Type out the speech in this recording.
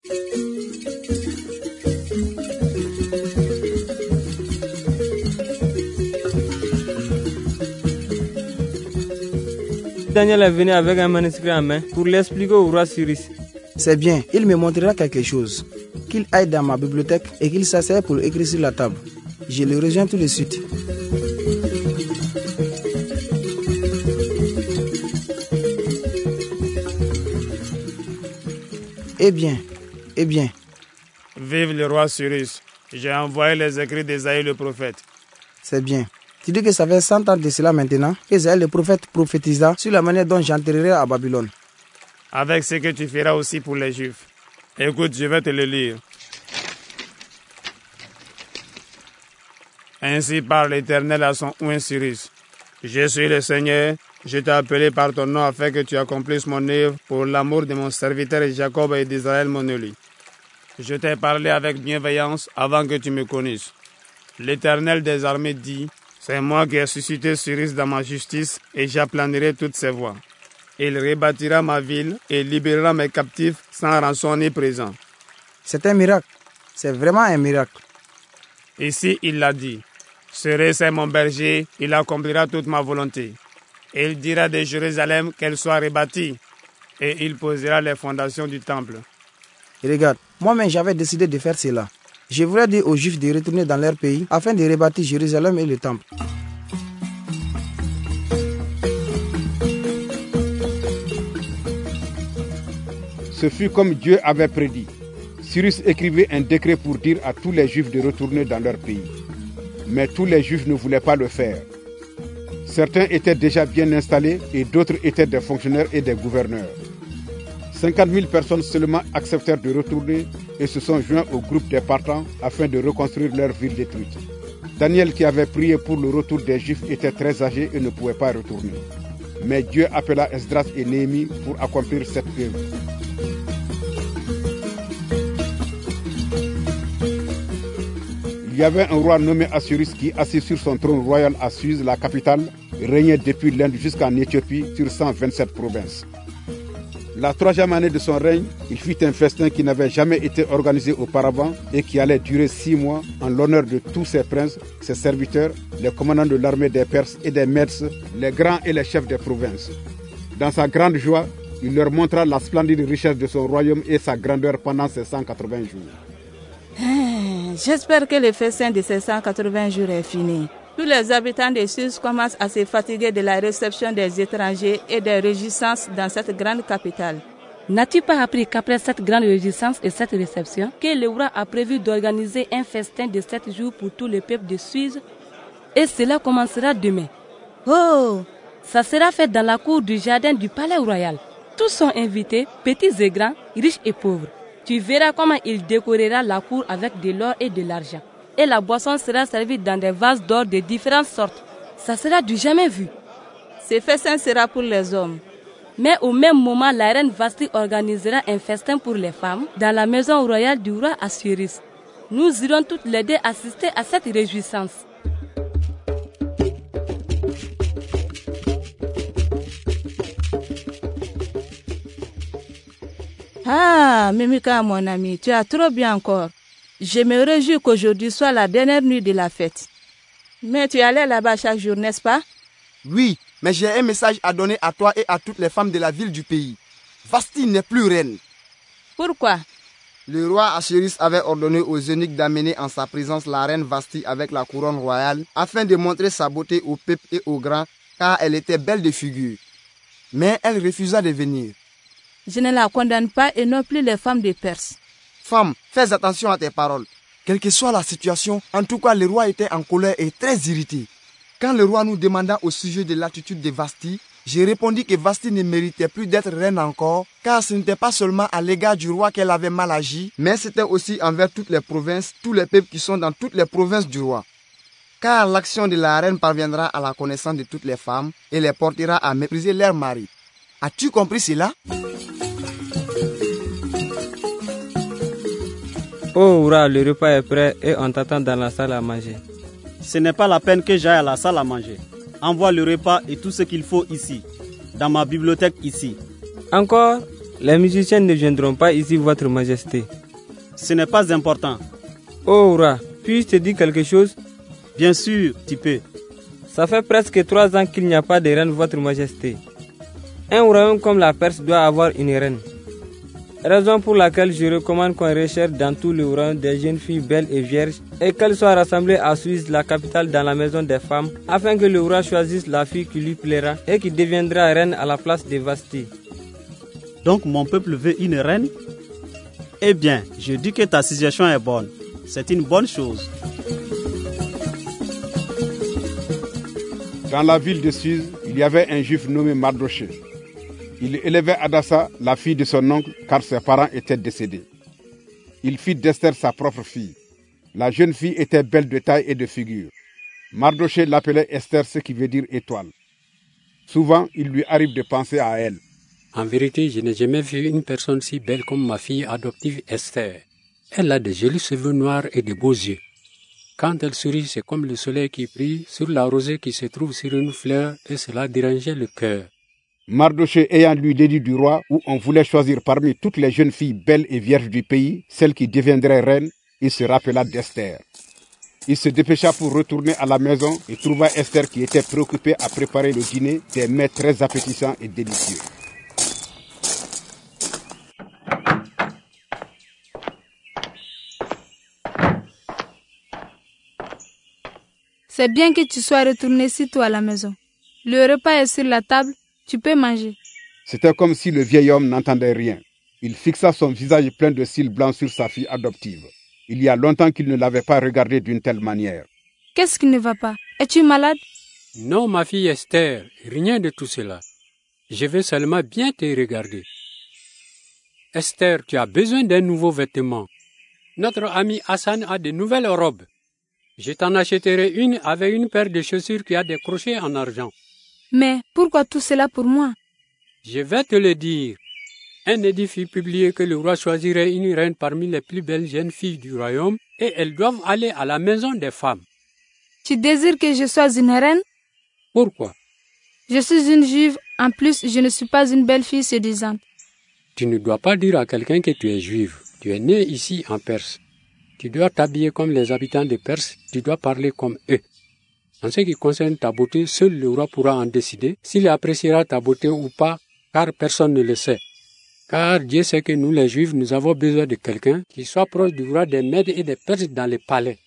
Daniel est venu avec un manuscrit en main pour l'expliquer au roi Cyrus. C'est bien, il me montrera quelque chose. Qu'il aille dans ma bibliothèque et qu'il s'asseye pour écrire sur la table. Je le rejoins tout de suite. Eh bien. Vive le roi Cyrus. J'ai envoyé les écrits d'Ésaïe le prophète. C'est bien. Tu dis que ça fait 100 ans de cela maintenant qu'Ésaïe le prophète prophétisa sur la manière dont j'entrerai à Babylone. Avec ce que tu feras aussi pour les Juifs. Écoute, je vais te le lire. Ainsi parle l'Éternel à son oint Cyrus. Je suis le Seigneur, je t'ai appelé par ton nom afin que tu accomplisses mon œuvre pour l'amour de mon serviteur Jacob et d'Israël mon élu. Je t'ai parlé avec bienveillance avant que tu me connaisses. L'Éternel des armées dit, c'est moi qui ai suscité Cyrus dans ma justice et j'aplanirai toutes ses voies. Il rebâtira ma ville et libérera mes captifs sans rançon ni présent. C'est un miracle. C'est vraiment un miracle. Ici, il l'a dit. Cyrus est mon berger, il accomplira toute ma volonté. Il dira de Jérusalem qu'elle soit rebâtie et il posera les fondations du temple. Regarde, moi-même j'avais décidé de faire cela. Je voulais dire aux Juifs de retourner dans leur pays afin de rebâtir Jérusalem et le temple. Ce fut comme Dieu avait prédit. Cyrus écrivait un décret pour dire à tous les Juifs de retourner dans leur pays. Mais tous les Juifs ne voulaient pas le faire. Certains étaient déjà bien installés et d'autres étaient des fonctionnaires et des gouverneurs. 50 000 personnes seulement acceptèrent de retourner et se sont joints au groupe des partants afin de reconstruire leur ville détruite. Daniel, qui avait prié pour le retour des Juifs, était très âgé et ne pouvait pas retourner. Mais Dieu appela Esdras et Néhémie pour accomplir cette œuvre. Il y avait un roi nommé Assyrus qui, assis sur son trône royal à Suse, la capitale, régnait depuis l'Inde jusqu'en Éthiopie sur 127 provinces. La 3e année de son règne, il fit un festin qui n'avait jamais été organisé auparavant et qui allait durer 6 mois en l'honneur de tous ses princes, ses serviteurs, les commandants de l'armée des Perses et des Mèdes, les grands et les chefs des provinces. Dans sa grande joie, il leur montra la splendide richesse de son royaume et sa grandeur pendant ces 180 jours. J'espère que le festin de ces 180 jours est fini. Tous les habitants de Suse commencent à se fatiguer de la réception des étrangers et des réjouissances dans cette grande capitale. N'as-tu pas appris qu'après cette grande réjouissance et cette réception, que le roi a prévu d'organiser un festin de 7 jours pour tout le peuple de Suse? Et cela commencera demain. Oh! Ça sera fait dans la cour du jardin du palais royal. Tous sont invités, petits et grands, riches et pauvres. Tu verras comment il décorera la cour avec de l'or et de l'argent. Et la boisson sera servie dans des vases d'or de différentes sortes. Ça sera du jamais vu. Ce festin sera pour les hommes. Mais au même moment, la reine Vasti organisera un festin pour les femmes dans la maison royale du roi Assyrus. Nous irons toutes les deux assister à cette réjouissance. Ah, Mimika, mon ami, tu as trop bien encore. Je me réjouis qu'aujourd'hui soit la dernière nuit de la fête. Mais tu allais là-bas chaque jour, n'est-ce pas? Oui, mais j'ai un message à donner à toi et à toutes les femmes de la ville du pays. Vasti n'est plus reine. Pourquoi? Le roi Assyrus avait ordonné aux eunuques d'amener en sa présence la reine Vasti avec la couronne royale afin de montrer sa beauté au peuple et aux grands, car elle était belle de figure. Mais elle refusa de venir. Je ne la condamne pas et non plus les femmes des Perses. Femme, fais attention à tes paroles. Quelle que soit la situation, en tout cas le roi était en colère et très irrité. Quand le roi nous demanda au sujet de l'attitude de Vasti, j'ai répondu que Vasti ne méritait plus d'être reine encore, car ce n'était pas seulement à l'égard du roi qu'elle avait mal agi, mais c'était aussi envers toutes les provinces, tous les peuples qui sont dans toutes les provinces du roi. Car l'action de la reine parviendra à la connaissance de toutes les femmes et les portera à mépriser leur mari. As-tu compris cela? Oh, hurrah, le repas est prêt et on t'attend dans la salle à manger. Ce n'est pas la peine que j'aille à la salle à manger. Envoie le repas et tout ce qu'il faut ici, dans ma bibliothèque ici. Encore? Les musiciens ne viendront pas ici, Votre Majesté. Ce n'est pas important. Oh, roi, puis-je te dire quelque chose? Bien sûr, tu peux. Ça fait presque 3 ans qu'il n'y a pas de reine, Votre Majesté. Un royaume comme la Perse doit avoir une reine. Raison pour laquelle je recommande qu'on recherche dans tout le royaume des jeunes filles belles et vierges et qu'elles soient rassemblées à Suisse, la capitale, dans la maison des femmes, afin que le roi choisisse la fille qui lui plaira et qui deviendra reine à la place de Vasti. Donc mon peuple veut une reine? Eh bien, je dis que ta suggestion est bonne. C'est une bonne chose. Dans la ville de Suse, il y avait un juif nommé Mardoché. Il élevait Adassa, la fille de son oncle, car ses parents étaient décédés. Il fit d'Esther sa propre fille. La jeune fille était belle de taille et de figure. Mardoché l'appelait Esther, ce qui veut dire étoile. Souvent, il lui arrive de penser à elle. En vérité, je n'ai jamais vu une personne si belle comme ma fille adoptive Esther. Elle a de jolis cheveux noirs et de beaux yeux. Quand elle sourit, c'est comme le soleil qui brille sur la rosée qui se trouve sur une fleur et cela dérangeait le cœur. Mardoché ayant lu l'édit du roi où on voulait choisir parmi toutes les jeunes filles belles et vierges du pays, celle qui deviendrait reine, il se rappela d'Esther. Il se dépêcha pour retourner à la maison et trouva Esther qui était préoccupée à préparer le dîner, des mets très appétissants et délicieux. C'est bien que tu sois retourné si tôt à la maison. Le repas est sur la table, tu peux manger. C'était comme si le vieil homme n'entendait rien. Il fixa son visage plein de cils blancs sur sa fille adoptive. Il y a longtemps qu'il ne l'avait pas regardée d'une telle manière. Qu'est-ce qui ne va pas? Es-tu malade? Non, ma fille Esther, rien de tout cela. Je veux seulement bien te regarder. Esther, tu as besoin d'un nouveau vêtement. Notre ami Hassan a de nouvelles robes. Je t'en achèterai une avec une paire de chaussures qui a des crochets en argent. Mais pourquoi tout cela pour moi? Je vais te le dire. Un édit fut publié que le roi choisirait une reine parmi les plus belles jeunes filles du royaume et elles doivent aller à la maison des femmes. Tu désires que je sois une reine? Pourquoi? Je suis une juive, en plus je ne suis pas une belle fille séduisante. Tu ne dois pas dire à quelqu'un que tu es juive. Tu es né ici en Perse. Tu dois t'habiller comme les habitants de Perse, tu dois parler comme eux. En ce qui concerne ta beauté, seul le roi pourra en décider s'il appréciera ta beauté ou pas, car personne ne le sait. Car Dieu sait que nous les Juifs, nous avons besoin de quelqu'un qui soit proche du roi des Mèdes et des Perses dans les palais.